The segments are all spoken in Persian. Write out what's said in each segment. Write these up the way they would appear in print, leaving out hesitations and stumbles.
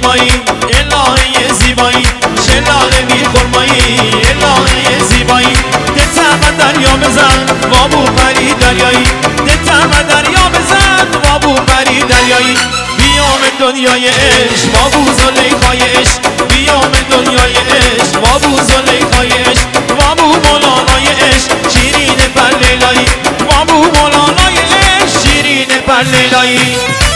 خرمایی الهه زیبایی شلاله می خرمایی الهه زیبایی دلتم دریا بزن وابو پری دریایی دلتم دریا بزن وابو پری دریایی بیام دنیای عشق وابو زلیخای عشق بیام دنیای عشق وابو زلیخای عشق وابو مولانای عشق شیرین پر لیلایی وابو مولانای عشق شیرین پر لیلایی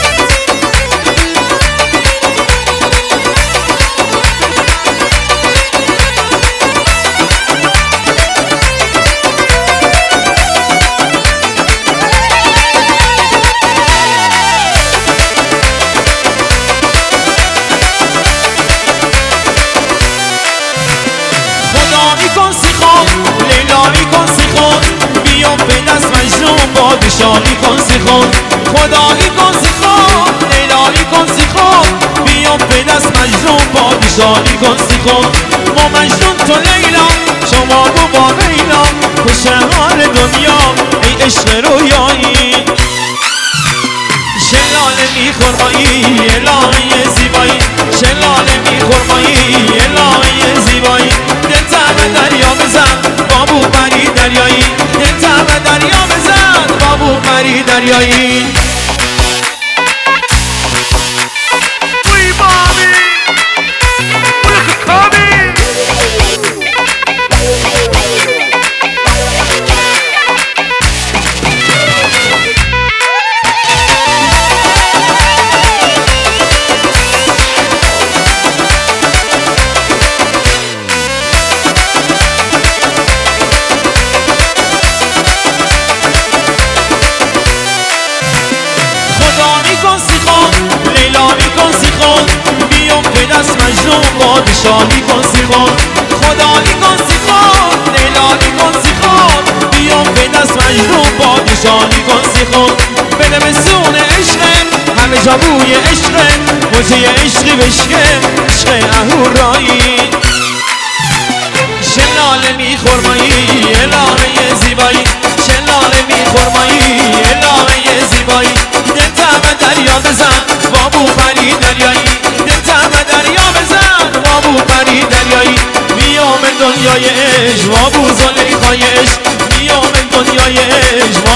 لیلایی کن سیخون بیام به دست مجنون پادشاهی کن سیخون خدایی کن سیخون لیلایی کن سیخون بیام به دست مجنون پادشاهی کن سیخون ما مجنون تو لیلا شما با لیلا خوشحال دنیا ای عشق رویایی شلاله می خرمایی الهه زیبایی شلاله می خرمایی الهه زیبایی دلتم دریا بزن بابو پری دریایی دلتم دریا بزن بابو پری دریایی بیام به دست مجنون پادشاهی کن سیخون خدایی کن سیخون لیلایی کن سیخون بیام به دست مجنون پادشاهی کن سیخون بده به سون عشقم همه جا بوی عشقم موجه عشقی بشکم عشق اهورایی شلاله می خرمایی الهه زیبایی شلاله می خرمایی الهه زیبایی دلتم دریا بزن بابو پری دریایی دلتم دریا بزن بابو پری دریایی بیام دنیای عشق بابو زلیخای عشق بیام دنیای عشق